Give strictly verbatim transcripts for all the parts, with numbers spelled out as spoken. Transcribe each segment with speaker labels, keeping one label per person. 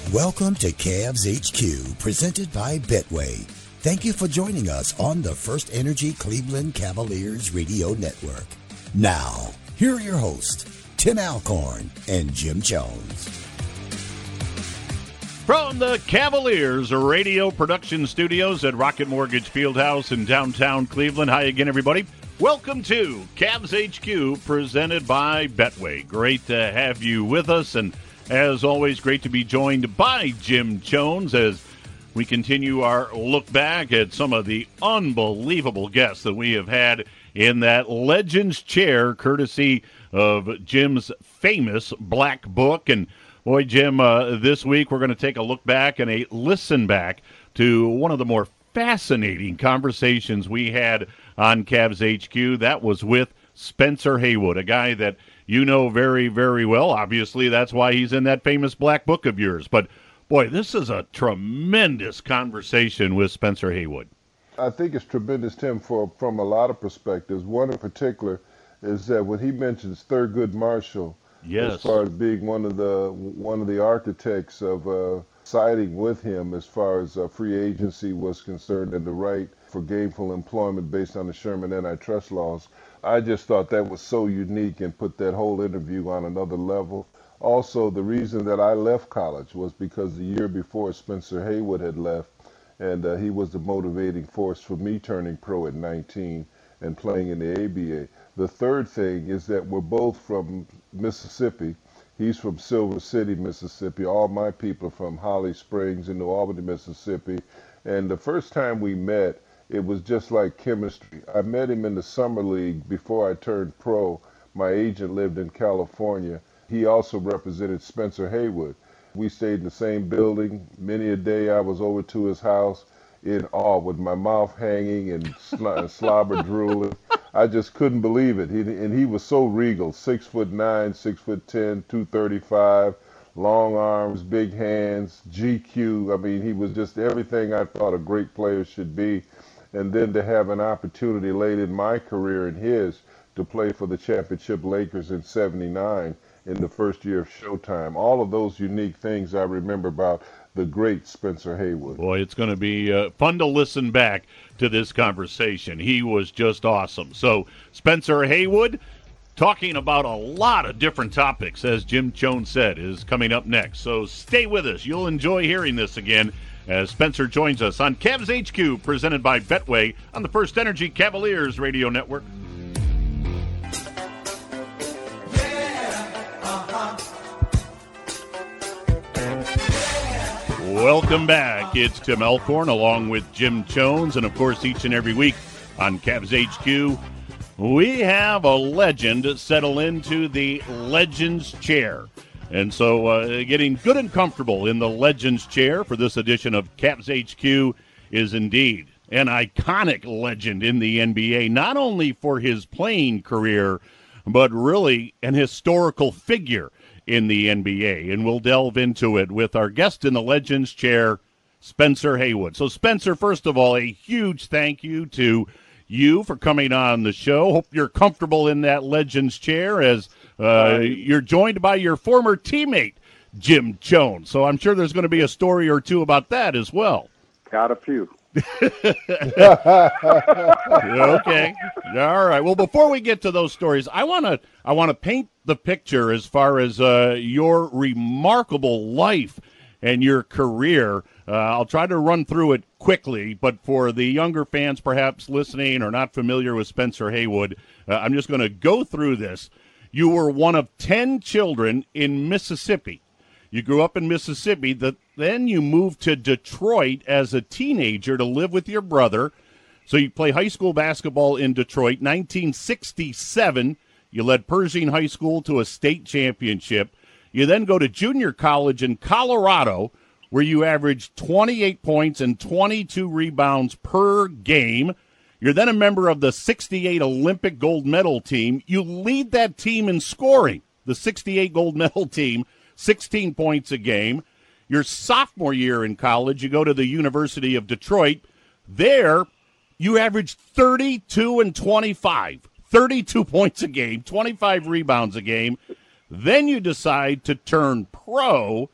Speaker 1: Welcome to Cavs H Q, presented by Betway. Thank you for joining us on the First Energy Cleveland Cavaliers Radio Network. Now, here are your hosts, Tim Alcorn and Jim Jones.
Speaker 2: From the Cavaliers Radio Production Studios at Rocket Mortgage Fieldhouse in downtown Cleveland. Hi again, everybody. Welcome to Cavs H Q, presented by Betway. Great to have you with us, and as always, great to be joined by Jim Jones as we continue our look back at some of the unbelievable guests that we have had in that Legends Chair, courtesy of Jim's famous Black Book. And boy, Jim, uh, this week we're going to take a look back and a listen back to one of the more fascinating conversations we had on Cavs H Q. That was with Spencer Haywood, a guy that you know very, very well. Obviously, that's why he's in that famous Black Book of yours. But, boy, this is a tremendous conversation with Spencer Haywood.
Speaker 3: I think it's tremendous, Tim, for, from a lot of perspectives. One in particular is that when he mentions Thurgood Marshall,
Speaker 2: yes,
Speaker 3: as far as being one of the one of the architects of uh, siding with him as far as uh, free agency was concerned and the right for gainful employment based on the Sherman antitrust laws, I just thought that was so unique and put that whole interview on another level. Also, the reason that I left college was because the year before Spencer Haywood had left, and uh, he was the motivating force for me turning pro at nineteen and playing in the A B A. The third thing is that we're both from Mississippi. He's from Silver City, Mississippi. All my people are from Holly Springs in New Albany, Mississippi. And the first time we met, it was just like chemistry. I met him in the summer league before I turned pro. My agent lived in California. He also represented Spencer Haywood. We stayed in the same building. Many a day I was over to his house in awe with my mouth hanging and sl- slobber drooling. I just couldn't believe it. He, and he was so regal, six foot nine, six foot ten, two thirty-five, long arms, big hands, G Q. I mean, he was just everything I thought a great player should be. And then to have an opportunity late in my career and his to play for the championship Lakers in seventy-nine in the first year of Showtime. All of those unique things I remember about the great Spencer Haywood.
Speaker 2: Boy, it's going to be uh, fun to listen back to this conversation. He was just awesome. So, Spencer Haywood, talking about a lot of different topics, as Jim Jones said, is coming up next. So stay with us. You'll enjoy hearing this again as Spencer joins us on Cavs H Q, presented by Betway on the First Energy Cavaliers Radio Network. Welcome back. It's Tim Alcorn along with Jim Jones, and of course each and every week on Cavs H Q, we have a legend settle into the Legends Chair. And so uh, getting good and comfortable in the Legends Chair for this edition of Cavs H Q is indeed an iconic legend in the N B A, not only for his playing career, but really an historical figure in the N B A, and we'll delve into it with our guest in the Legends Chair, Spencer Haywood. So, Spencer, first of all, a huge thank you to you for coming on the show. Hope you're comfortable in that Legends Chair as uh, you're joined by your former teammate, Jim Jones. So I'm sure there's going to be a story or two about that as well.
Speaker 4: Got a few.
Speaker 2: Okay. All right. Well, before we get to those stories, I want to I want to paint the picture as far as uh, your remarkable life and your career. Uh, I'll try to run through it quickly, but for the younger fans perhaps listening or not familiar with Spencer Haywood, uh, I'm just going to go through this. You were one of ten children in Mississippi. You grew up in Mississippi. The, then you moved to Detroit as a teenager to live with your brother. So you play high school basketball in Detroit. nineteen sixty-seven, you led Pershing High School to a state championship. You then go to junior college in Colorado, where you averaged twenty-eight points and twenty-two rebounds per game. You're then a member of the sixty-eight Olympic gold medal team. You lead that team in scoring, the sixty-eight gold medal team, sixteen points a game. Your sophomore year in college, you go to the University of Detroit. There, you averaged thirty-two and twenty-five, thirty-two points a game, twenty-five rebounds a game. Then you decide to turn pro,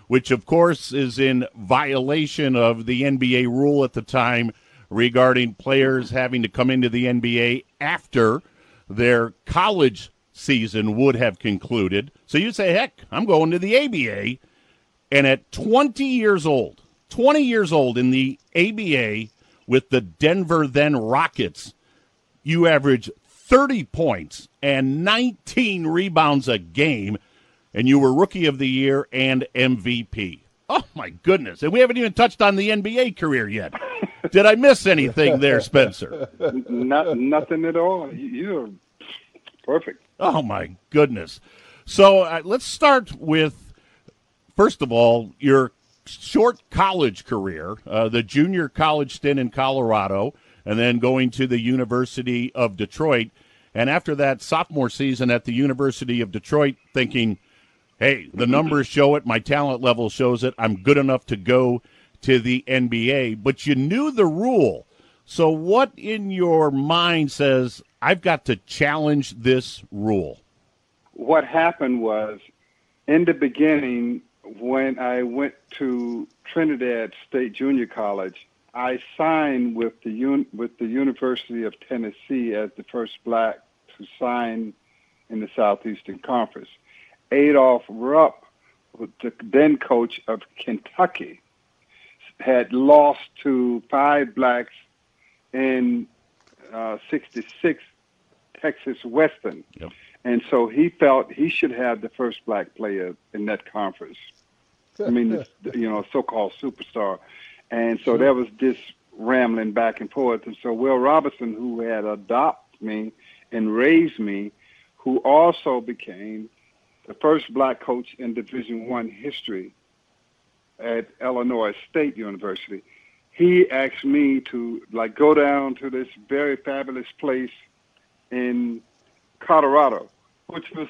Speaker 2: which, of course, is in violation of the N B A rule at the time regarding players having to come into the N B A after their college season would have concluded. So you say, heck, I'm going to the A B A. And at twenty years old, twenty years old in the A B A with the Denver then Rockets, you average thirty points and nineteen rebounds a game, and you were Rookie of the Year and M V P. Oh, my goodness. And we haven't even touched on the N B A career yet. Did I miss anything there, Spencer?
Speaker 4: Not, nothing at all. You're perfect.
Speaker 2: Oh, my goodness. So uh, let's start with, first of all, your short college career, uh, the junior college stint in Colorado, and then going to the University of Detroit. And after that sophomore season at the University of Detroit, thinking, hey, the numbers show it, my talent level shows it, I'm good enough to go to the N B A. But you knew the rule. So what in your mind says, I've got to challenge this rule?
Speaker 4: What happened was, in the beginning, when I went to Trinidad State Junior College, I signed with the un- with the University of Tennessee as the first black to sign in the Southeastern Conference. Adolph Rupp, the then coach of Kentucky, had lost to five blacks in uh, sixty-six Texas Western.
Speaker 2: Yep.
Speaker 4: And so he felt he should have the first black player in that conference. I mean, you know, so-called superstar. And so there was this rambling back and forth. And so Will Robinson, who had adopted me and raised me, who also became the first black coach in Division One history at Illinois State University, he asked me to, like, go down to this very fabulous place in Colorado, which was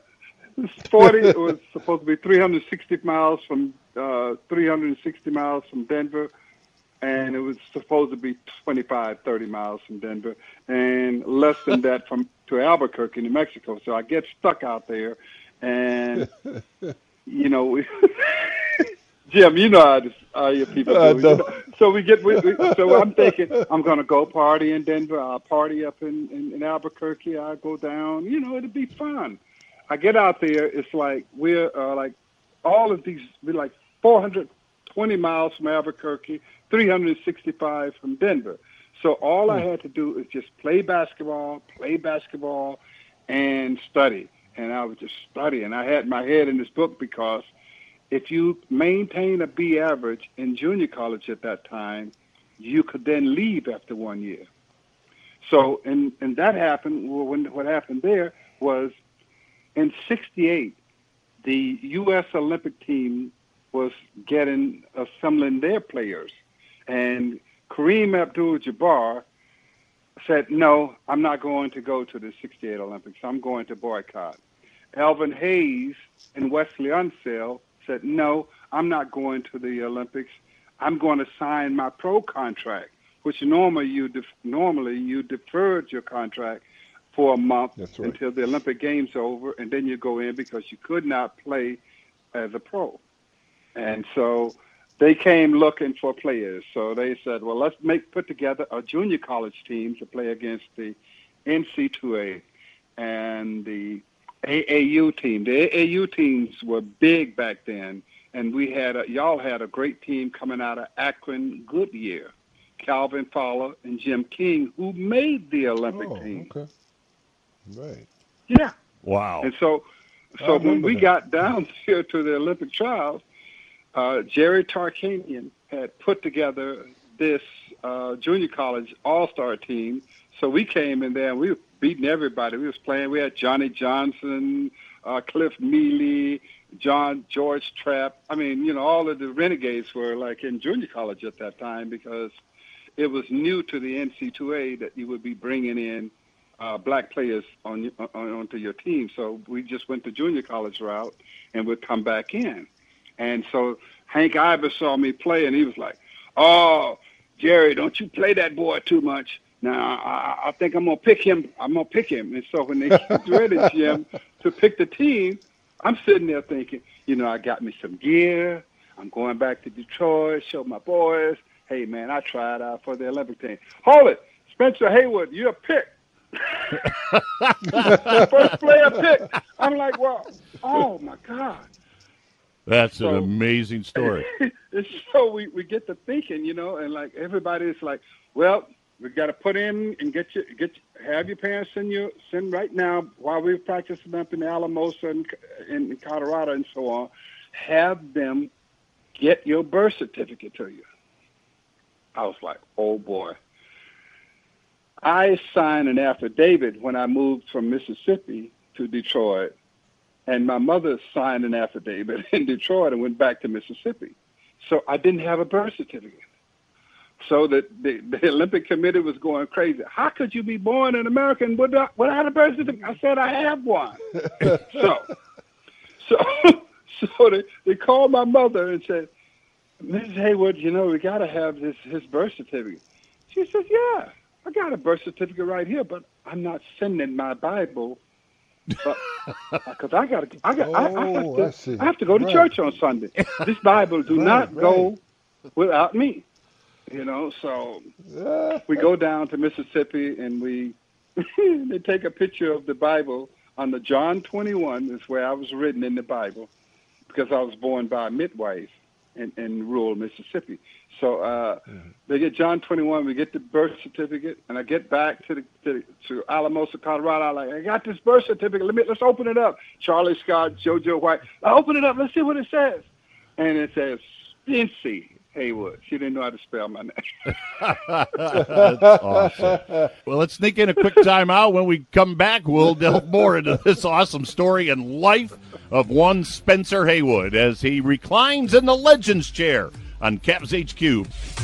Speaker 4: forty. It was supposed to be three hundred sixty miles from uh, three hundred sixty miles from Denver, and it was supposed to be twenty-five, thirty miles from Denver, and less than that from to Albuquerque, New Mexico. So I get stuck out there, and you know, we, Jim, you know how, this, how your people do. You know? So we get. We, we, so I'm thinking I'm going to go party in Denver. I'll party up in, in, in Albuquerque. I'll go down. You know, it'll be fun. I get out there. It's like we're uh, like all of these. We're like four hundred twenty miles from Albuquerque, three hundred sixty-five from Denver. So all I had to do is just play basketball, play basketball, and study. And I was just studying. I had my head in this book because if you maintain a B average in junior college at that time, you could then leave after one year. So, and, and that happened, well, when what happened there was in sixty-eight, the U S Olympic team was getting, assembling their players. And Kareem Abdul-Jabbar said, no, I'm not going to go to the sixty-eight Olympics. I'm going to boycott. Elvin Hayes and Wesley Unseld said, no, I'm not going to the Olympics. I'm going to sign my pro contract, which normally you def- normally you deferred your contract for a month right. until the Olympic Games are over, and then you go in because you could not play as a pro. And so they came looking for players. So they said, well, let's make put together a junior college team to play against the N C double A and the A A U team. The A A U teams were big back then, and we had a, y'all had a great team coming out of Akron Goodyear, Calvin Fowler and Jim King, who made the Olympic
Speaker 3: oh,
Speaker 4: team.
Speaker 3: Okay. Right.
Speaker 4: Yeah.
Speaker 2: Wow.
Speaker 4: And so, so when we that. got down here to the Olympic trials, uh, Jerry Tarkanian had put together this uh, junior college all-star team. So we came in there and we were beating everybody. We was playing. We had Johnny Johnson, uh, Cliff Mealy, John George Trapp. I mean, you know, all of the renegades were like in junior college at that time because it was new to the N C double A that you would be bringing in uh, black players on, on onto your team. So we just went the junior college route and would come back in. And so Hank Iver saw me play, and he was like, oh, Jerry, don't you play that boy too much. Now, I, I think I'm going to pick him. I'm going to pick him. And so when they get ready, Jim, to pick the team, I'm sitting there thinking, you know, I got me some gear. I'm going back to Detroit, show my boys, hey, man, I tried out for the Olympic team. Hold it. Spencer Haywood, you're a pick. First player pick. I'm like, well, oh, my God.
Speaker 2: That's
Speaker 4: so,
Speaker 2: an amazing story.
Speaker 4: So we, we get to thinking, you know, and, like, everybody's like, well, we got to put in and get you, get you, have your parents send you, send right now while we're practicing up in Alamosa and in Colorado and so on, have them get your birth certificate to you. I was like, oh, boy. I signed an affidavit when I moved from Mississippi to Detroit, and my mother signed an affidavit in Detroit and went back to Mississippi. So I didn't have a birth certificate. So the, the, the Olympic Committee was going crazy. How could you be born in America and without, without a birth certificate? I said, I have one. so so, so they, they called my mother and said, Missus Haywood, you know, we got to have this his birth certificate. She says, yeah, I got a birth certificate right here, but I'm not sending my Bible because I got to. I got.
Speaker 3: Oh,
Speaker 4: I, I, have to,
Speaker 3: I see.
Speaker 4: I have to go to
Speaker 3: Right.
Speaker 4: church on Sunday. This Bible do
Speaker 3: Right,
Speaker 4: not
Speaker 3: right.
Speaker 4: go without me. You know, so we go down to Mississippi and we they take a picture of the Bible on the John twenty-one is where I was written in the Bible because I was born by a midwife in, in rural Mississippi. So uh, mm-hmm. they get John twenty-one, we get the birth certificate, and I get back to the to, to Alamosa, Colorado. I'm like, I got this birth certificate. Let me let's open it up. Charlie Scott, JoJo White. I open it up. Let's see what it says. And it says Spencer Haywood. She didn't know how to spell my name.
Speaker 2: That's awesome. Well, let's sneak in a quick timeout. When we come back, we'll delve more into this awesome story and life of one Spencer Haywood as he reclines in the Legends chair on Cavs H Q.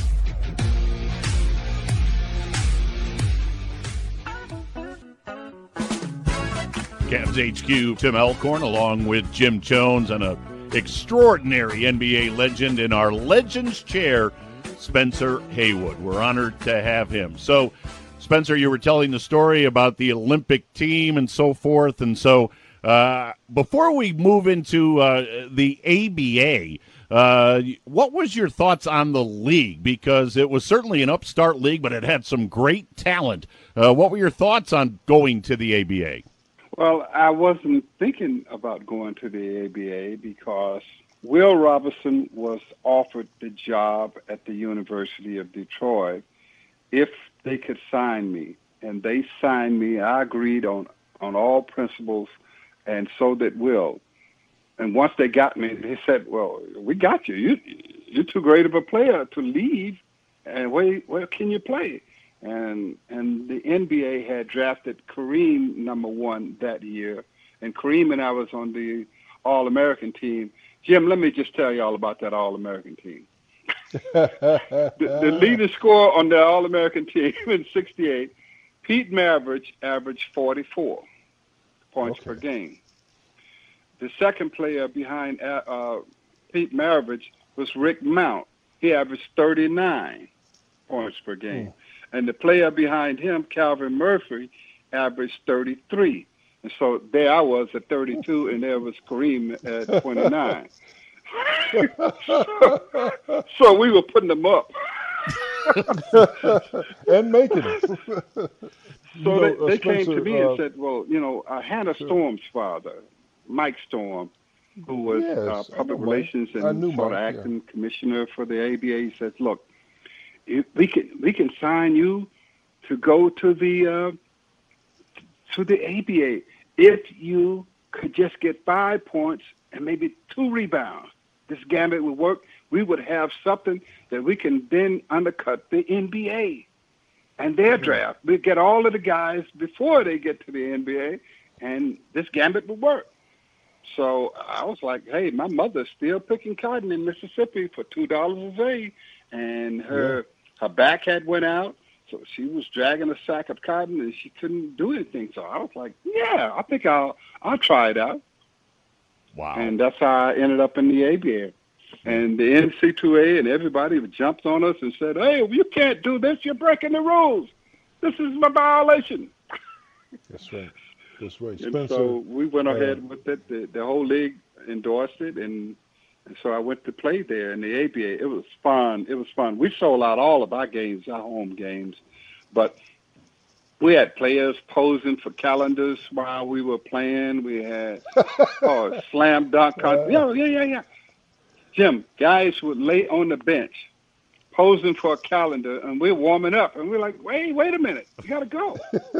Speaker 2: Cavs H Q, Tim Elkhorn, along with Jim Jones, and a extraordinary N B A legend in our Legends chair, Spencer Haywood. We're honored to have him. So, Spencer, you were telling the story about the Olympic team and so forth. And so, uh, before we move into uh, the A B A, uh, what was your thoughts on the league? Because it was certainly an upstart league, but it had some great talent. Uh, what were your thoughts on going to the A B A?
Speaker 4: Well, I wasn't thinking about going to the A B A because Will Robinson was offered the job at the University of Detroit if they could sign me. And they signed me. I agreed on, on all principles, and so did Will. And once they got me, they said, well, we got you. you you're too great of a player to leave, and where, where can you play? And and the N B A had drafted Kareem number one that year, and Kareem and I was on the All-American team. Jim, let me just tell you all about that All-American team. the, the leading scorer on the All-American team in sixty-eight, Pete Maravich, averaged forty-four points okay. per game. The second player behind uh, Pete Maravich was Rick Mount. He averaged thirty-nine points per game. Mm. And the player behind him, Calvin Murphy, averaged thirty-three. And so there I was at thirty-two, and there was Kareem at twenty-nine. so, so we were putting them up.
Speaker 3: and making it.
Speaker 4: So
Speaker 3: you know,
Speaker 4: they, they
Speaker 3: uh, Spencer,
Speaker 4: came to me
Speaker 3: uh,
Speaker 4: and said, well, you know, uh, Hannah
Speaker 3: sure.
Speaker 4: Storm's father, Mike Storm, who was
Speaker 3: yes,
Speaker 4: uh, public relations
Speaker 3: Mike.
Speaker 4: and sort of
Speaker 3: Mike,
Speaker 4: acting
Speaker 3: yeah.
Speaker 4: commissioner for the A B A, he says, look, if we can we can sign you to go to the uh, to the A B A if you could just get five points and maybe two rebounds. This gambit would work. We would have something that we can then undercut the N B A and their
Speaker 3: mm-hmm.
Speaker 4: draft. We get all of the guys before they get to the N B A, and this gambit would work. So I was like, hey, my mother's still picking cotton in Mississippi for two dollars a day, and her. Yeah. Her back had went out, so she was dragging a sack of cotton, and she couldn't do anything. So I was like, yeah, I think I'll I'll try it out.
Speaker 2: Wow.
Speaker 4: And that's how I ended up in the A B A. And the N C double A and everybody jumped on us and said, hey, you can't do this. You're breaking the rules. This is my violation.
Speaker 3: That's right. That's right.
Speaker 4: And
Speaker 3: Spencer,
Speaker 4: so we went
Speaker 3: uh,
Speaker 4: ahead with it. The, the whole league endorsed it, and, and so I went to play there in the A B A. It was fun. It was fun. We sold out all of our games, our home games, but we had players posing for calendars while we were playing. We had oh slam dunk contest.
Speaker 3: uh,
Speaker 4: Yeah, yeah, yeah, yeah. Jim, guys would lay on the bench posing for a calendar, and we're warming up, and we're like, wait, wait a minute, we gotta go.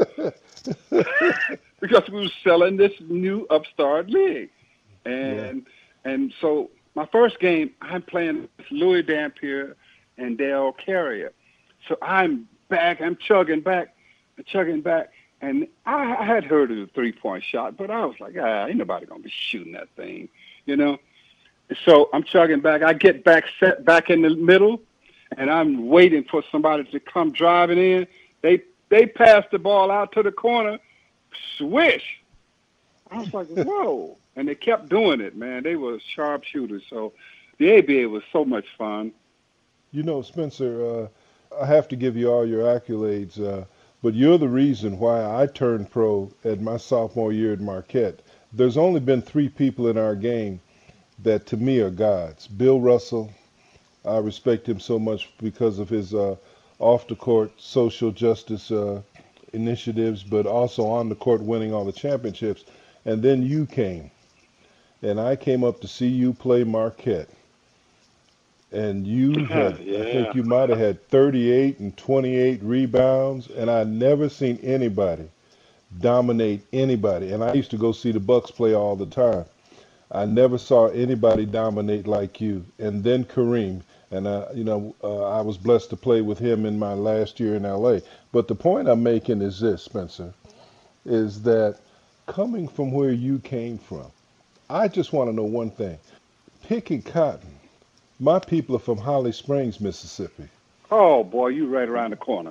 Speaker 4: Because we were selling this new upstart league.
Speaker 3: yeah.
Speaker 4: And and so my first game, I'm playing Louis Dampier and Dale Carrier. So I'm back, I'm chugging back, chugging back, and I, I had heard of the three-point shot, but I was like, ah, ain't nobody going to be shooting that thing, you know? So I'm chugging back. I get back, set back in the middle, and I'm waiting for somebody to come driving in. They they pass the ball out to the corner, swish. I was like, whoa. And they kept doing it, man. They were sharpshooters. So the A B A was so much fun.
Speaker 3: You know, Spencer, uh, I have to give you all your accolades, uh, but you're the reason why I turned pro at my sophomore year at Marquette. There's only been three people in our game that to me are gods. Bill Russell, I respect him so much because of his uh, off the court social justice uh, initiatives, but also on the court winning all the championships. And then you came, and I came up to see you play Marquette. And you had, I
Speaker 4: Yeah.
Speaker 3: think you might have had thirty-eight and twenty-eight rebounds, and I never seen anybody dominate anybody. And I used to go see the Bucks play all the time. I never saw anybody dominate like you. And then Kareem, and uh, you know, uh, I was blessed to play with him in my last year in L A. But the point I'm making is this, Spencer, is that coming from where you came from, I just want to know one thing. Picking cotton. My people are from Holly Springs, Mississippi.
Speaker 4: Oh, boy, you right around the corner.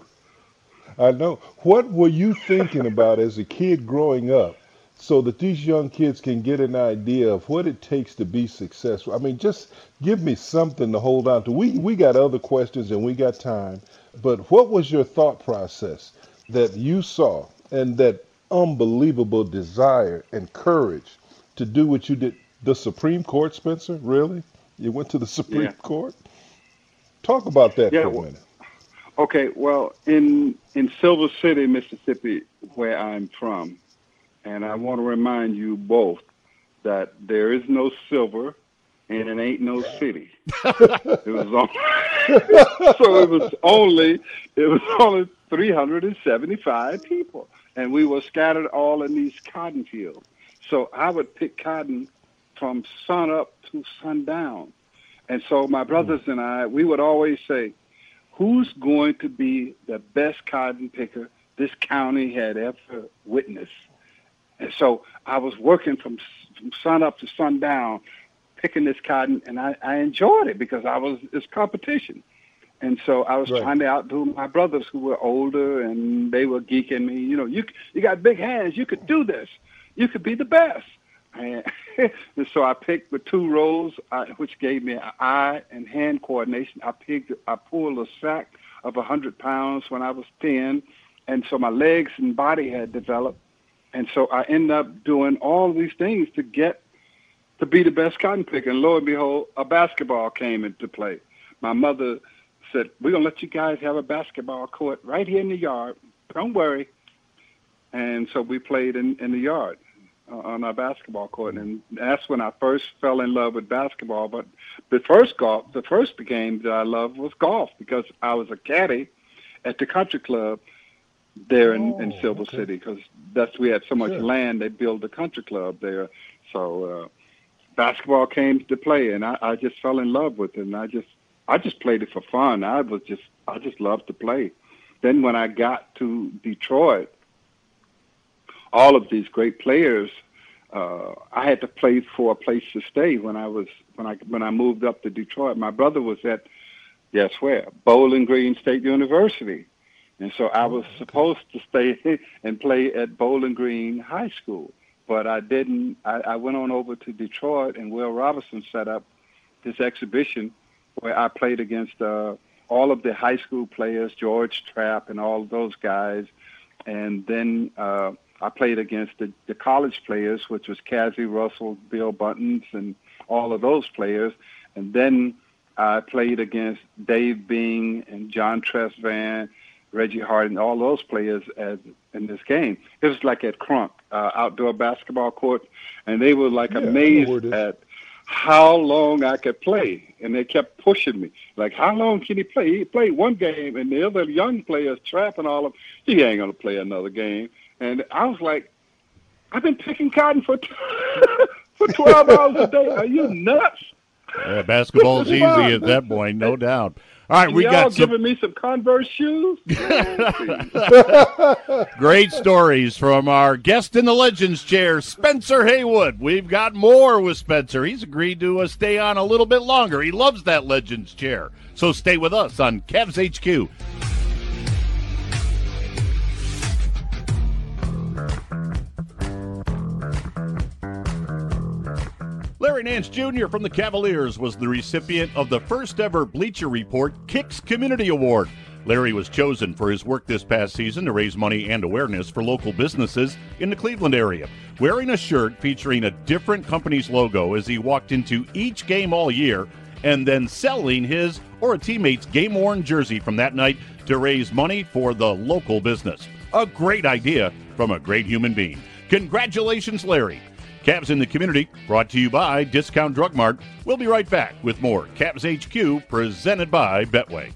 Speaker 3: I know. What were you thinking about as a kid growing up so that these young kids can get an idea of what it takes to be successful? I mean, just give me something to hold on to. We, we got other questions and we got time, but what was your thought process that you saw and that unbelievable desire and courage to do what you did? The Supreme Court, Spencer? Really? You went to the Supreme
Speaker 4: Yeah.
Speaker 3: Court? Talk about that
Speaker 4: Yeah.
Speaker 3: for a
Speaker 4: w-
Speaker 3: minute.
Speaker 4: Okay. Well, in in Silver City, Mississippi, where I'm from, and I want to remind you both that there is no silver and it ain't no city. It was only, so it was only it was only three hundred seventy-five people, and we were scattered all in these cotton fields. So I would pick cotton from sun up to sundown. And so my brothers and I, we would always say, who's going to be the best cotton picker this county had ever witnessed? And so I was working from, from sun up to sundown, picking this cotton, and I, I enjoyed it because I was it's competition. And so I was
Speaker 3: Right.
Speaker 4: trying to outdo my brothers who were older, and they were geeking me. You know, you you got big hands. You could do this. You could be the best. And, and so I picked the two rows, uh, which gave me eye and hand coordination. I picked, I pulled a sack of one hundred pounds when I was ten, and so my legs and body had developed. And so I ended up doing all these things to get to be the best cotton picker. And lo and behold, a basketball came into play. My mother said, we're going to let you guys have a basketball court right here in the yard. Don't worry. And so we played in, in the yard uh, on our basketball court. And that's when I first fell in love with basketball. But the first golf, the first game that I loved was golf because I was a caddy at the country club there in, in
Speaker 3: Oh,
Speaker 4: Silver
Speaker 3: okay.
Speaker 4: City because that's we had so much
Speaker 3: Sure.
Speaker 4: land. They built a country club there. So uh, basketball came to play, and I, I just fell in love with it. And I just I just played it for fun. I was just I just loved to play. Then when I got to Detroit, all of these great players, uh, I had to play for a place to stay when I was when I when I moved up to Detroit. My brother was at guess where? Bowling Green State University. And so I was supposed to stay and play at Bowling Green High School, but I didn't. I, I went on over to Detroit, and Will Robinson set up this exhibition where I played against uh, all of the high school players, George Trapp and all of those guys. And then uh, I played against the, the college players, which was Cassie Russell, Bill Buttons, and all of those players. And then I played against Dave Bing and John Tresvan, Reggie Harding, all those players as, in this game. It was like at Crunk, uh, outdoor basketball court, and they were like
Speaker 3: Yeah,
Speaker 4: amazed at how long I could play. And they kept pushing me, like, how long can he play? He played one game, and the other young players trapping all of them. He ain't going to play another game. And I was like, I've been picking cotton for for twelve hours a day. Are you nuts?
Speaker 2: Yeah, basketball's easy at that point, no doubt. All right, we
Speaker 4: y'all
Speaker 2: got some...
Speaker 4: giving me some Converse shoes.
Speaker 2: Great stories from our guest in the Legends Chair, Spencer Haywood. We've got more with Spencer. He's agreed to uh, stay on a little bit longer. He loves that Legends Chair. So stay with us on Cavs H Q. Larry Nance Junior from the Cavaliers was the recipient of the first ever Bleacher Report Kicks Community Award. Larry was chosen for his work this past season to raise money and awareness for local businesses in the Cleveland area, wearing a shirt featuring a different company's logo as he walked into each game all year, and then selling his or a teammate's game-worn jersey from that night to raise money for the local business. A great idea from a great human being. Congratulations, Larry. Cavs in the Community, brought to you by Discount Drug Mart. We'll be right back with more Cavs H Q, presented by Betway.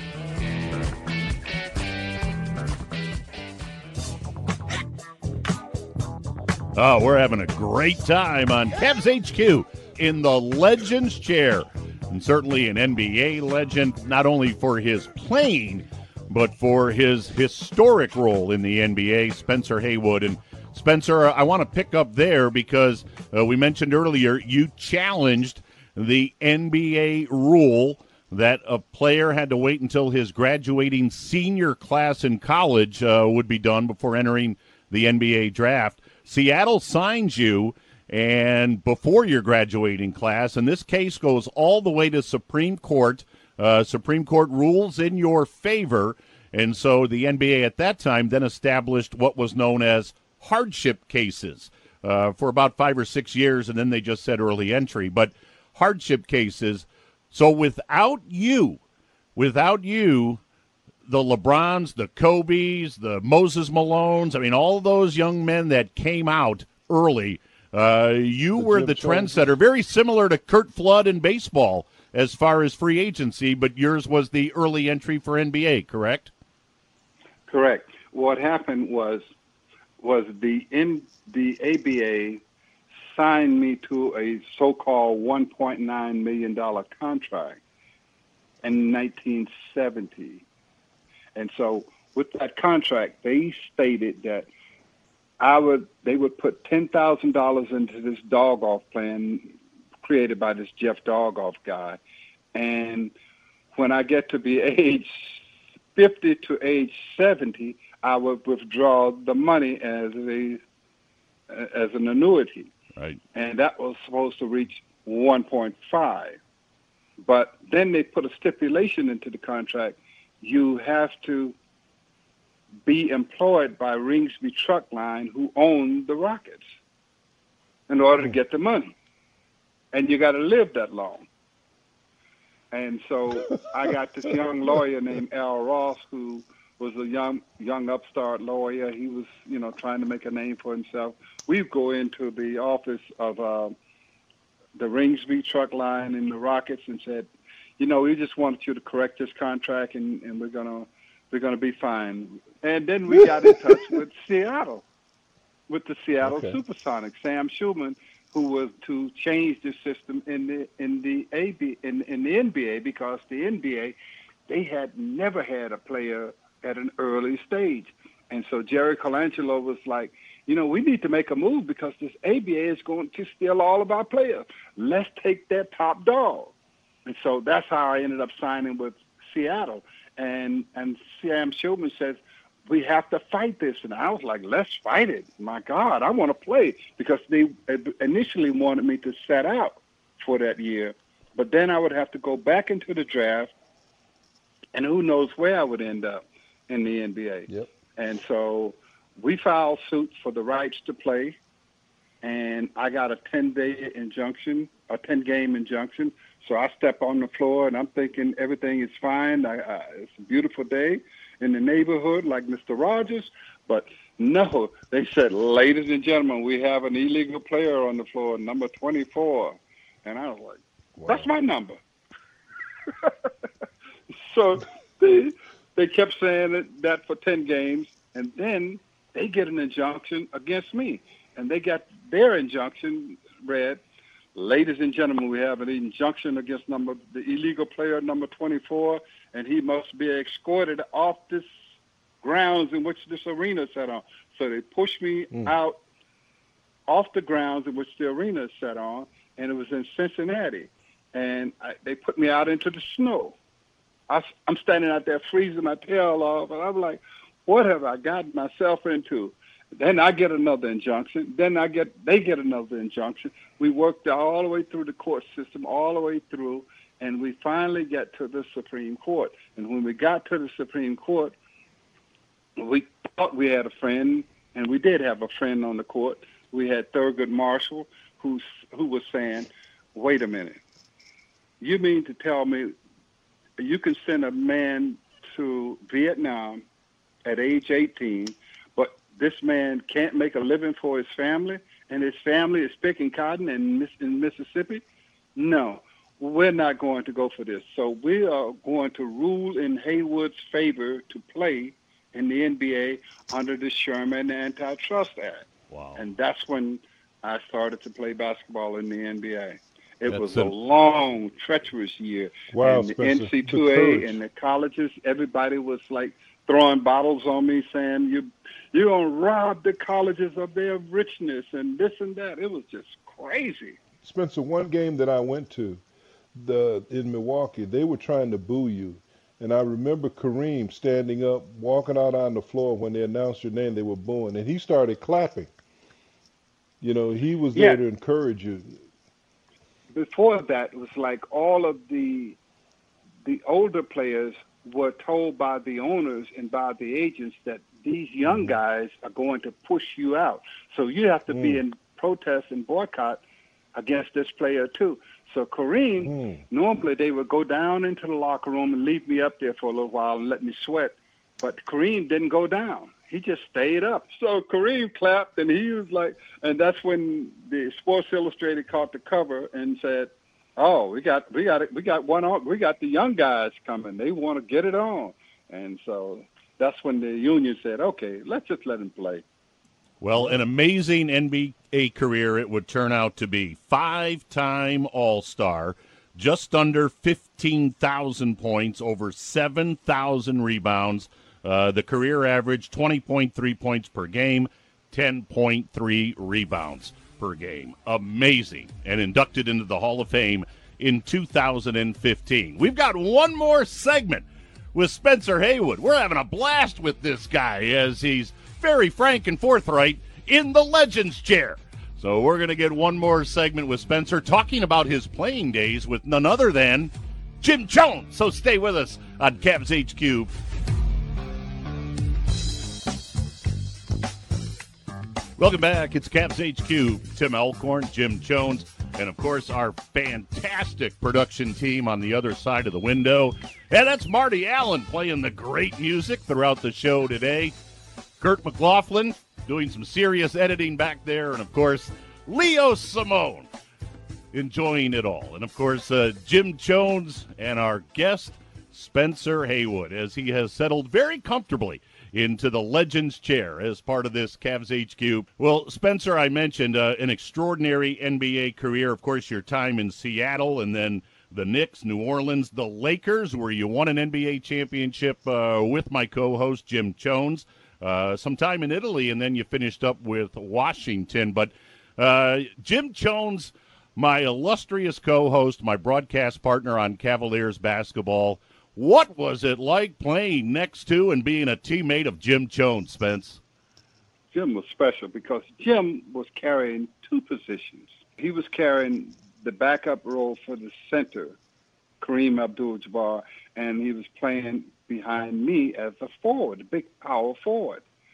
Speaker 2: Oh, we're having a great time on Cavs H Q in the Legends Chair. And certainly an N B A legend, not only for his playing, but for his historic role in the N B A, Spencer Haywood. And Spencer, I want to pick up there because uh, we mentioned earlier you challenged the N B A rule that a player had to wait until his graduating senior class in college uh, would be done before entering the N B A draft. Seattle signs you and before your graduating class, and this case goes all the way to Supreme Court. Uh, Supreme Court rules in your favor, and so the N B A at that time then established what was known as hardship cases uh, for about five or six years, and then they just said early entry. But hardship cases. So without you, without you, the LeBrons, the Kobes, the Moses Malones, I mean, all those young men that came out early, uh, you
Speaker 3: The
Speaker 2: were
Speaker 3: Jim
Speaker 2: the
Speaker 3: Jones.
Speaker 2: trendsetter, very similar to Curt Flood in baseball as far as free agency, but yours was the early entry for N B A, correct?
Speaker 4: Correct. What happened was was the in the A B A signed me to a so-called one point nine million dollars contract in nineteen seventy. And so with that contract, they stated that I would they would put ten thousand dollars into this dog-off plan created by this Jeff Dog-off guy. And when I get to be age fifty to age seventy, I would withdraw the money as a as an annuity.
Speaker 2: Right.
Speaker 4: And that was supposed to reach one point five. But then they put a stipulation into the contract. You have to be employed by Ringsby Truck Line, who owned the Rockets, in order to get the money. And you got to live that long. And so I got this young lawyer named Al Ross, who was a young young upstart lawyer. He was, you know, trying to make a name for himself. We go into the office of uh, the Ringsby Truck Line in the Rockets and said, you know, we just wanted you to correct this contract, and, and we're gonna we're gonna be fine. And then we got in touch with Seattle, with the Seattle
Speaker 3: Okay.
Speaker 4: Supersonics, Sam Schulman, who was to change the system in the in the A B in in the N B A, because the N B A, they had never had a player at an early stage. And so Jerry Colangelo was like, you know, we need to make a move because this A B A is going to steal all of our players. Let's take that top dog. And so that's how I ended up signing with Seattle. And and Sam Schulman says, we have to fight this. And I was like, let's fight it. My God, I want to play, because they initially wanted me to set out for that year. But then I would have to go back into the draft, and who knows where I would end up in the N B A.
Speaker 3: Yep.
Speaker 4: And so we filed suit for the rights to play, and I got a ten-day injunction, a ten-game injunction. So I step on the floor, and I'm thinking everything is fine. I, I, it's a beautiful day in the neighborhood, like Mister Rogers. But no, they said, ladies and gentlemen, we have an illegal player on the floor, number twenty-four. And I was like, wow. That's my number. So they, they kept saying that, that for ten games, and then they get an injunction against me. And they got their injunction read, ladies and gentlemen, we have an injunction against number the illegal player number twenty-four, and he must be escorted off this grounds in which this arena is set on. So they pushed me mm. out off the grounds in which the arena is set on, and it was in Cincinnati. And I, they put me out into the snow. I, I'm standing out there freezing my tail off, and I'm like, what have I gotten myself into? Then I get another injunction. Then I get they get another injunction. We worked all the way through the court system, all the way through, and we finally get to the Supreme Court. And when we got to the Supreme Court, we thought we had a friend, and we did have a friend on the court. We had Thurgood Marshall, who's, who was saying, wait a minute. You mean to tell me you can send a man to Vietnam at age eighteen, but this man can't make a living for his family, and his family is picking cotton in, in Mississippi? No, we're not going to go for this. So we are going to rule in Haywood's favor to play in the N B A under the Sherman Antitrust Act.
Speaker 2: Wow.
Speaker 4: And that's when I started to play basketball in the N B A. It
Speaker 2: That's
Speaker 4: was
Speaker 2: a
Speaker 4: a long, treacherous year.
Speaker 3: Wow,
Speaker 4: and the
Speaker 3: Spencer,
Speaker 4: N C
Speaker 3: the
Speaker 4: two A
Speaker 3: courage.
Speaker 4: and the colleges, everybody was like throwing bottles on me saying, you, you're going to rob the colleges of their richness and this and that. It was just crazy.
Speaker 3: Spencer, one game that I went to the in Milwaukee, they were trying to boo you. And I remember Kareem standing up, walking out on the floor when they announced your name, they were booing. And he started clapping. You know, he was there
Speaker 4: Yeah.
Speaker 3: to encourage you.
Speaker 4: Before that, it was like all of the the older players were told by the owners and by the agents that these young
Speaker 3: Mm-hmm.
Speaker 4: guys are going to push you out. So you have to
Speaker 3: Mm.
Speaker 4: be in protest and boycott against this player too. So Kareem,
Speaker 3: Mm.
Speaker 4: normally they would go down into the locker room and leave me up there for a little while and let me sweat. But Kareem didn't go down. He just stayed up. So Kareem clapped, and he was like, and that's when the Sports Illustrated caught the cover and said, "Oh, we got, we got, it, we got one on, we got the young guys coming. They want to get it on." And so that's when the union said, "Okay, let's just let him play."
Speaker 2: Well, an amazing N B A career it would turn out to be. Five-time All-Star, just under fifteen thousand points, over seven thousand rebounds. Uh, the career average, twenty point three points per game, ten point three rebounds per game. Amazing. And inducted into the Hall of Fame in two thousand fifteen. We've got one more segment with Spencer Haywood. We're having a blast with this guy as he's very frank and forthright in the Legends Chair. So we're going to get one more segment with Spencer talking about his playing days with none other than Jim Jones. So stay with us on Cavs H Q. Welcome back. It's Cavs H Q. Tim Elkhorn, Jim Jones, and, of course, our fantastic production team on the other side of the window. And that's Marty Allen playing the great music throughout the show today. Kurt McLaughlin doing some serious editing back there. And, of course, Leo Simone enjoying it all. And, of course, uh, Jim Jones and our guest, Spencer Haywood, as he has settled very comfortably into the Legends Chair as part of this Cavs H Q. Well, Spencer, I mentioned uh, an extraordinary N B A career. Of course, your time in Seattle and then the Knicks, New Orleans, the Lakers, where you won an N B A championship uh, with my co-host, Jim Jones. Uh, some time in Italy, and then you finished up with Washington. But uh, Jim Jones, my illustrious co-host, my broadcast partner on Cavaliers basketball, what was it like playing next to and being a teammate of Jim Jones, Spence?
Speaker 4: Jim was special because Jim was carrying two positions. He was carrying the backup role for the center, Kareem Abdul-Jabbar, and he was playing behind me as a forward, a big power forward.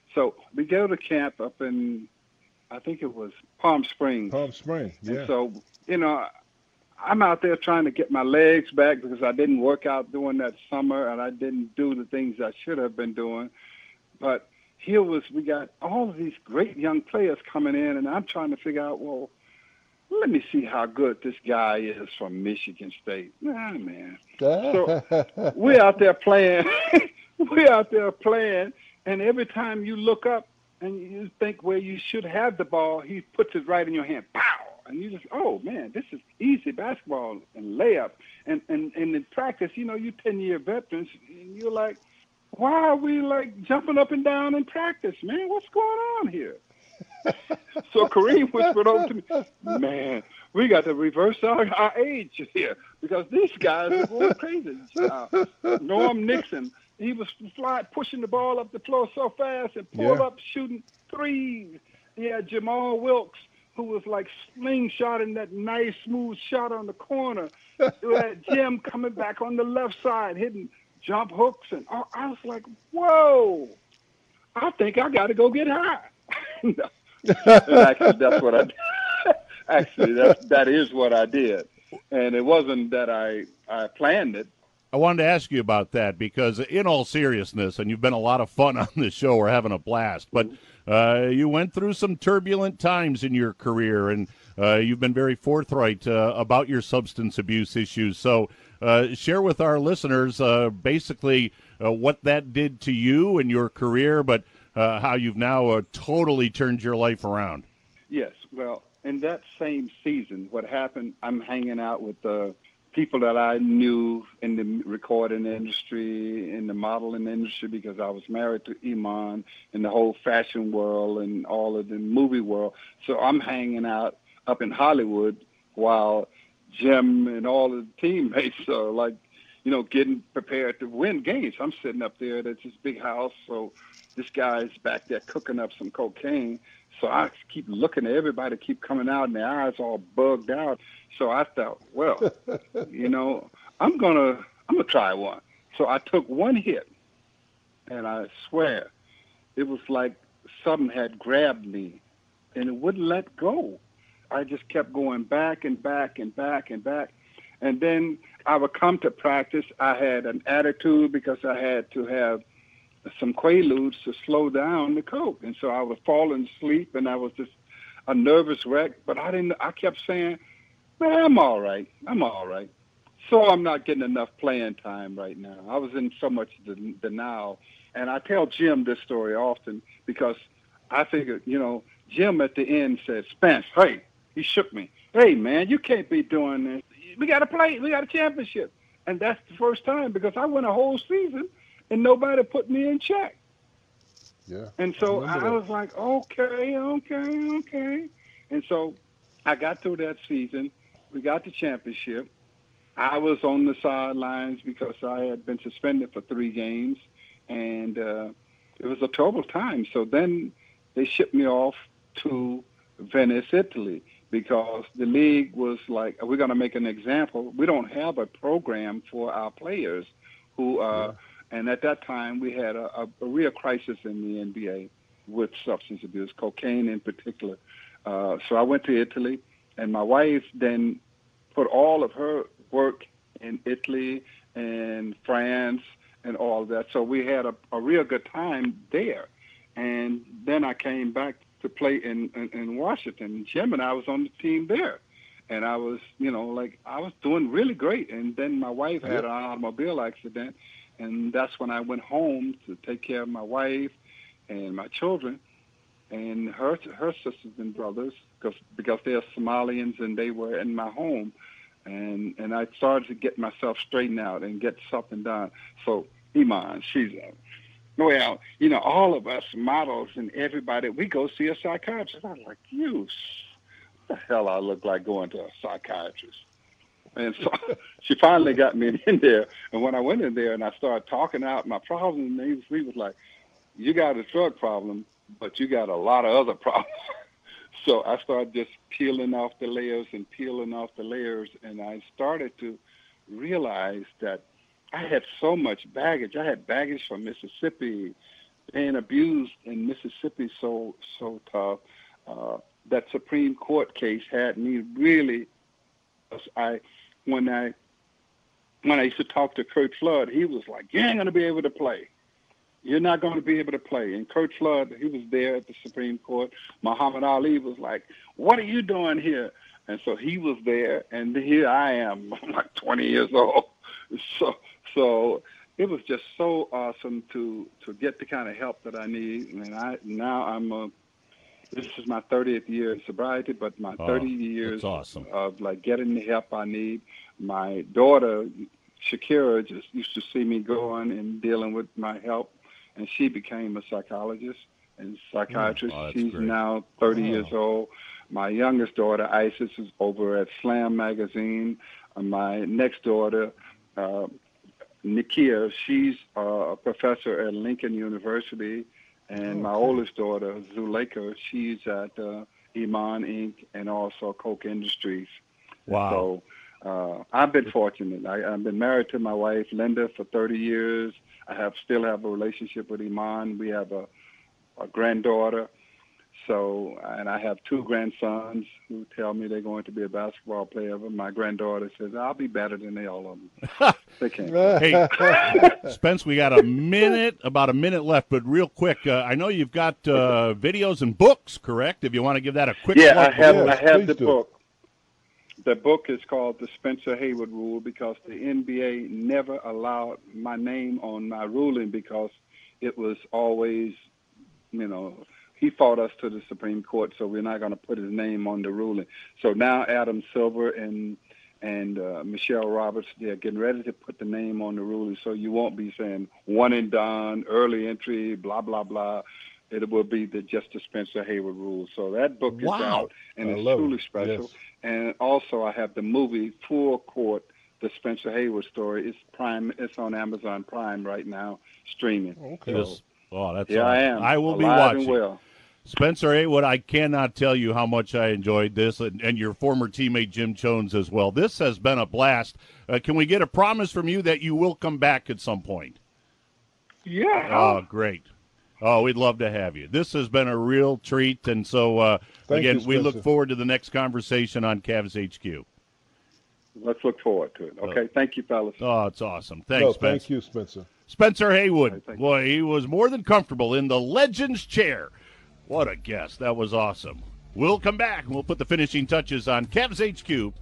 Speaker 4: So we go to camp up in, I think it was Palm Springs.
Speaker 3: Palm Springs,
Speaker 4: And
Speaker 3: yeah.
Speaker 4: so, you know, I'm out there trying to get my legs back because I didn't work out during that summer and I didn't do the things I should have been doing. But here was, we got all of these great young players coming in, and I'm trying to figure out, well, let me see how good this guy is from Michigan State. Nah, man. So we're out there playing. we're out there playing, and every time you look up and you think where you should have the ball, he puts it right in your hand. Pow! And you just, oh, man, this is easy basketball and layup. And, and, and in practice, you know, you ten-year veterans, and you're like, why are we, like, jumping up and down in practice, man? What's going on here? So Kareem whispered over to me, man, we got to reverse our, our age here because these guys are going crazy. Uh, Norm Nixon, he was fly, pushing the ball up the floor so fast and pulled
Speaker 3: Yeah.
Speaker 4: up shooting threes. He had Jamal Wilkes, who was like slingshotting that nice, smooth shot on the corner. We had Jim coming back on the left side, hitting jump hooks. And I, I was like, whoa, I think I got to go get high. No. And actually, that's what I did. Actually, that, that is what I did. And it wasn't that I, I planned it.
Speaker 2: I wanted to ask you about that because, in all seriousness, and you've been a lot of fun on this show, we're having a blast, but uh, you went through some turbulent times in your career, and uh, you've been very forthright uh, about your substance abuse issues. So uh, share with our listeners uh, basically uh, what that did to you and your career, but uh, how you've now uh, totally turned your life around.
Speaker 4: Yes. Well, in that same season, what happened, I'm hanging out with the people that I knew in the recording industry, in the modeling industry, because I was married to Iman, in the whole fashion world and all of the movie world. So I'm hanging out up in Hollywood while Jim and all of the teammates are like, you know, getting prepared to win games. I'm sitting up there at this big house. So this guy's back there cooking up some cocaine. So I keep looking at everybody keep coming out and their eyes all bugged out. So I thought, well, you know, I'm gonna I'm gonna try one. So I took one hit, and I swear, it was like something had grabbed me, and it wouldn't let go. I just kept going back and back and back and back, and then I would come to practice. I had an attitude because I had to have some Quaaludes to slow down the coke, and so I was falling asleep, and I was just a nervous wreck. But I didn't. I kept saying, man, I'm all right. I'm all right. So I'm not getting enough playing time right now. I was in so much den- denial. And I tell Jim this story often because I figured, you know, Jim at the end said, Spence, hey, he shook me. Hey, man, you can't be doing this. We got to play. We got a championship. And that's the first time because I went a whole season and nobody put me in check.
Speaker 3: Yeah.
Speaker 4: And so
Speaker 3: I,
Speaker 4: I was like, okay, okay, okay. And so I got through that season. We got the championship. I was on the sidelines because I had been suspended for three games, and uh, it was a troubled time. So then they shipped me off to Venice, Italy, because the league was like, we're going to make an example. We don't have a program for our players who, uh, yeah. and at that time we had a, a, a real crisis in the N B A with substance abuse, cocaine in particular. Uh, so I went to Italy, and my wife then put all of her work in Italy and France and all that. So we had a, a real good time there. And then I came back to play in, in, in Washington. Jim and I was on the team there. And I was, you know, like I was doing really great. And then my wife had an automobile accident. And that's when I went home to take care of my wife and my children and her her sisters and brothers, because because they're Somalians and they were in my home, and and I started to get myself straightened out and get something done. So Iman, she's a, well, you know, all of us models and everybody, we go see a psychiatrist. I was like, you, what the hell I look like going to a psychiatrist? And so she finally got me in there. And when I went in there and I started talking out my problems, and he was like, you got a drug problem, but you got a lot of other problems. So I started just peeling off the layers and peeling off the layers, and I started to realize that I had so much baggage. I had baggage from Mississippi, being abused in Mississippi so so tough. Uh, that Supreme Court case had me really. I when I when I used to talk to Curt Flood, he was like, "You ain't gonna be able to play. You're not going to be able to play." And Curt Flood, he was there at the Supreme Court. Muhammad Ali was like, "What are you doing here?" And so he was there, and here I am. I'm like twenty years old. So so it was just so awesome to to get the kind of help that I need. And I now I'm a, this is my thirtieth year in sobriety, but my
Speaker 2: oh,
Speaker 4: thirty years
Speaker 2: awesome.
Speaker 4: of like getting the help I need. My daughter Shakira just used to see me going and dealing with my help, and she became a psychologist and psychiatrist.
Speaker 2: Oh,
Speaker 4: She's
Speaker 2: great.
Speaker 4: now thirty
Speaker 2: Oh.
Speaker 4: years old. My youngest daughter, Isis, is over at Slam Magazine. Uh, my next daughter, uh, Nikia, she's uh, a professor at Lincoln University. And my oldest daughter, Zuleika, she's at uh, Iman Incorporated and also Coke Industries.
Speaker 2: Wow.
Speaker 4: So uh, I've been fortunate. I, I've been married to my wife, Linda, for thirty years. I have still have a relationship with Iman. We have a, a granddaughter. So, and I have two grandsons who tell me they're going to be a basketball player. But my granddaughter says, "I'll be better than they all of them." They can't.
Speaker 2: Hey, Spence, we got a minute, about a minute left, but real quick, uh, I know you've got uh, videos and books, correct? If you want to give that a quick
Speaker 4: Yeah,
Speaker 2: plug
Speaker 4: I have.
Speaker 3: Yes,
Speaker 4: I have
Speaker 3: please
Speaker 4: the
Speaker 3: do.
Speaker 4: book. The book is called The Spencer Haywood Rule because the N B A never allowed my name on my ruling because it was always, you know, he fought us to the Supreme Court, so we're not going to put his name on the ruling. So now Adam Silver and and uh, Michelle Roberts, they're getting ready to put the name on the ruling, so you won't be saying one and done, early entry, blah, blah, blah. It will be the just the Spencer Haywood Rule. So that book
Speaker 2: Wow.
Speaker 4: is out, and
Speaker 3: I
Speaker 4: it's
Speaker 3: love
Speaker 4: truly
Speaker 3: it.
Speaker 4: special.
Speaker 3: Yes.
Speaker 4: And also I have the movie Full Court, the Spencer Haywood story. It's Prime. It's on Amazon Prime right now, streaming.
Speaker 3: Okay.
Speaker 4: So
Speaker 2: Just, oh, that's
Speaker 4: here
Speaker 2: awesome.
Speaker 4: I am,
Speaker 2: I will be
Speaker 4: alive and
Speaker 2: watching.
Speaker 4: well.
Speaker 2: Spencer Haywood, I cannot tell you how much I enjoyed this, and, and your former teammate Jim Jones as well. This has been a blast. Uh, can we get a promise from you that you will come back at some point?
Speaker 4: Yeah.
Speaker 2: Oh, great. Oh, we'd love to have you. This has been a real treat, and so, uh,
Speaker 3: Thank
Speaker 2: again,
Speaker 3: you,
Speaker 2: we look
Speaker 3: Spencer.
Speaker 2: forward to the next conversation on Cavs H Q.
Speaker 4: Let's look forward to it. Okay. Thank you, fellas.
Speaker 2: Oh, it's awesome. Thanks,
Speaker 3: No,
Speaker 2: Spence.
Speaker 3: thank you, Spencer.
Speaker 2: Spencer Haywood.
Speaker 4: right, thank you.
Speaker 2: Boy, he was more than comfortable in the Legends chair. What a guest. That was awesome. We'll come back, and we'll put the finishing touches on Cavs H Q.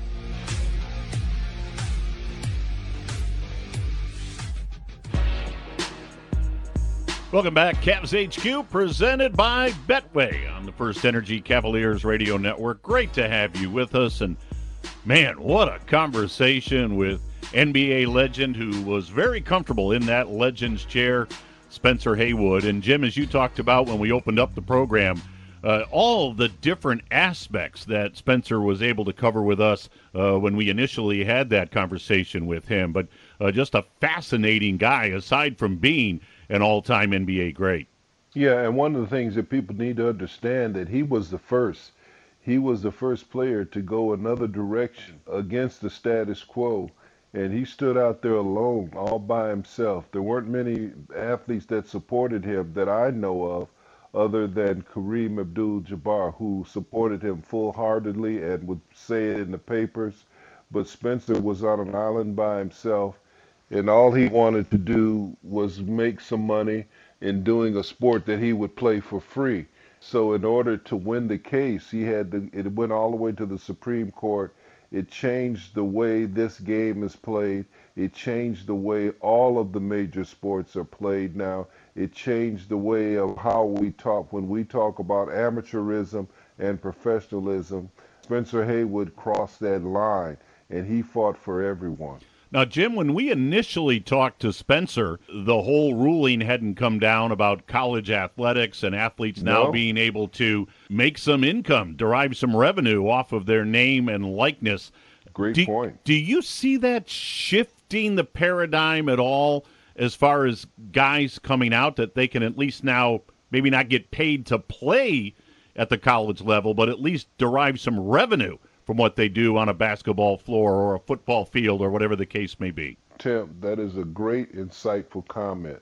Speaker 2: Welcome back, Cavs H Q, presented by Betway on the First Energy Cavaliers Radio Network. Great to have you with us, and man, what a conversation with N B A legend who was very comfortable in that Legends chair, Spencer Haywood. And Jim, as you talked about when we opened up the program, uh, all the different aspects that Spencer was able to cover with us uh, when we initially had that conversation with him. But uh, just a fascinating guy, aside from being an all-time N B A great.
Speaker 3: Yeah, and one of the things that people need to understand that he was the first. He was the first player to go another direction against the status quo. And he stood out there alone, all by himself. There weren't many athletes that supported him that I know of, other than Kareem Abdul-Jabbar, who supported him full-heartedly and would say it in the papers. But Spencer was on an island by himself, and all he wanted to do was make some money in doing a sport that he would play for free. So in order to win the case, he had to, it went all the way to the Supreme Court. It changed the way this game is played. It changed the way all of the major sports are played now. It changed the way of how we talk when we talk about amateurism and professionalism. Spencer Haywood crossed that line, and he fought for everyone.
Speaker 2: Now, Jim, when we initially talked to Spencer, the whole ruling hadn't come down about college athletics and athletes now
Speaker 3: No.
Speaker 2: being able to make some income, derive some revenue off of their name and likeness.
Speaker 3: Great
Speaker 2: do,
Speaker 3: point.
Speaker 2: Do you see that shifting the paradigm at all as far as guys coming out that they can at least now maybe not get paid to play at the college level, but at least derive some revenue from what they do on a basketball floor or a football field or whatever the case may be?
Speaker 3: Tim, that is a great, insightful comment,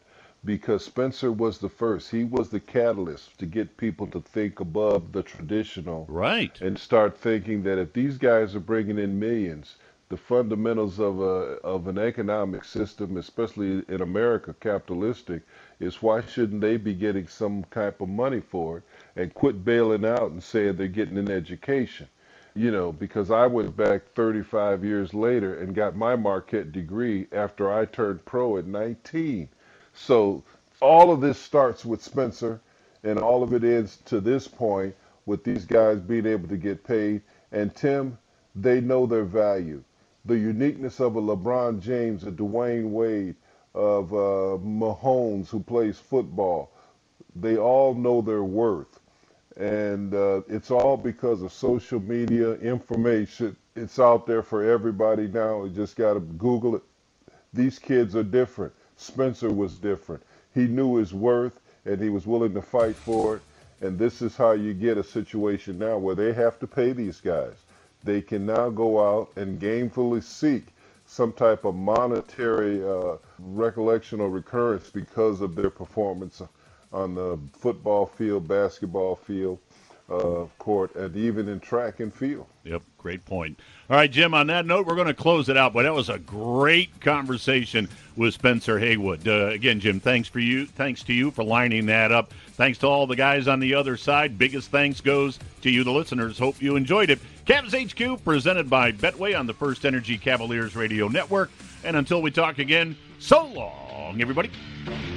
Speaker 3: because Spencer was the first. He was the catalyst to get people to think above the traditional.
Speaker 2: Right.
Speaker 3: And start thinking that if these guys are bringing in millions, the fundamentals of a of an economic system, especially in America, capitalistic, is why shouldn't they be getting some type of money for it and quit bailing out and saying they're getting an education? You know, because I went back thirty-five years later and got my Marquette degree after I turned pro at nineteen. So all of this starts with Spencer, and all of it ends to this point with these guys being able to get paid. And Tim, they know their value. The uniqueness of a LeBron James, a Dwayne Wade, of uh, Mahomes, who plays football, they all know their worth. And uh, it's all because of social media information. It's out there for everybody now. You just got to Google it. These kids are different. Spencer was different. He knew his worth, and he was willing to fight for it. And this is how you get a situation now where they have to pay these guys. They can now go out and gainfully seek some type of monetary uh, recollection or recurrence because of their performance on the football field, basketball field, uh, court, and even in track and field.
Speaker 2: Yep, great point. All right, Jim, on that note, we're going to close it out. But that was a great conversation with Spencer Haywood. Uh, again, Jim, thanks for you. Thanks to you for lining that up. Thanks to all the guys on the other side. Biggest thanks goes to you, the listeners. Hope you enjoyed it. Cavs H Q, presented by Betway on the First Energy Cavaliers Radio Network. And until we talk again, so long, everybody.